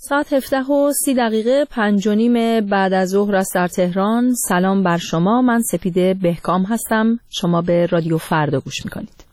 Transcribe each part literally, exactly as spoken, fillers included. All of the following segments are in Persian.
ساعت هفده و سی دقیقه پنج و نیم بعد از ظهر است در تهران. سلام بر شما، من سپیده بهکام هستم. شما به رادیو فردا گوش میکنید.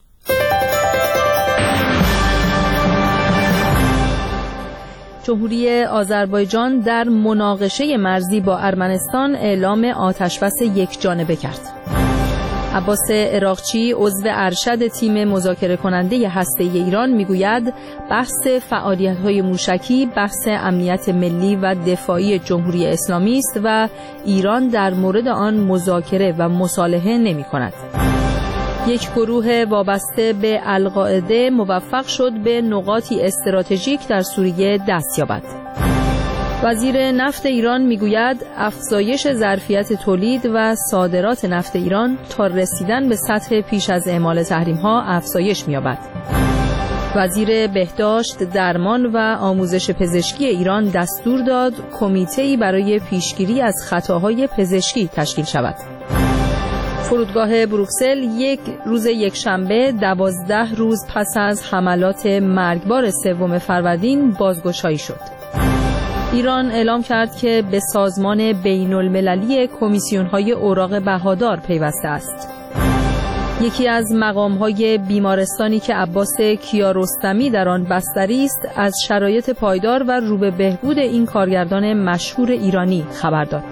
جمهوری آذربایجان در مناقشه مرزی با ارمنستان اعلام آتشبس یک جانبه کرد. عباس عراقچی عضو ارشد تیم مذاکره کننده هسته‌ای ایران میگوید بحث فعالیت‌های موشکی بحث امنیت ملی و دفاعی جمهوری اسلامی است و ایران در مورد آن مذاکره و مصالحه نمی‌کند. یک گروه وابسته به القاعده موفق شد به نقاطی استراتژیک در سوریه دست یابد. وزیر نفت ایران میگوید افزایش ظرفیت تولید و صادرات نفت ایران تا رسیدن به سطح پیش از اعمال تحریم‌ها افزایش می‌یابد. وزیر بهداشت، درمان و آموزش پزشکی ایران دستور داد کمیته‌ای برای پیشگیری از خطاهای پزشکی تشکیل شود. فرودگاه بروکسل یک روز یکشنبه دوازده روز پس از حملات مرگبار سوم فروردین بازگشایی شد. ایران اعلام کرد که به سازمان بین المللی کمیسیون‌های اوراق بهادار پیوسته است. یکی از مقام‌های بیمارستانی که عباس کیارستمی در آن بستری است، از شرایط پایدار و رو به بهبود این کارگردان مشهور ایرانی خبر داد.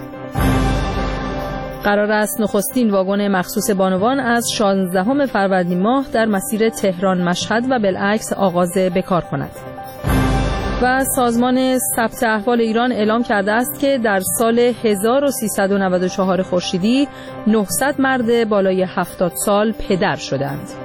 قرار است نخستین واگن مخصوص بانوان از شانزدهم فروردین ماه در مسیر تهران مشهد و بالعکس آغاز به کار کند. و سازمان ثبت احوال ایران اعلام کرده است که در سال هزار و سیصد و نود و چهار خورشیدی نهصد مرد بالای هفتاد سال پدر شدند.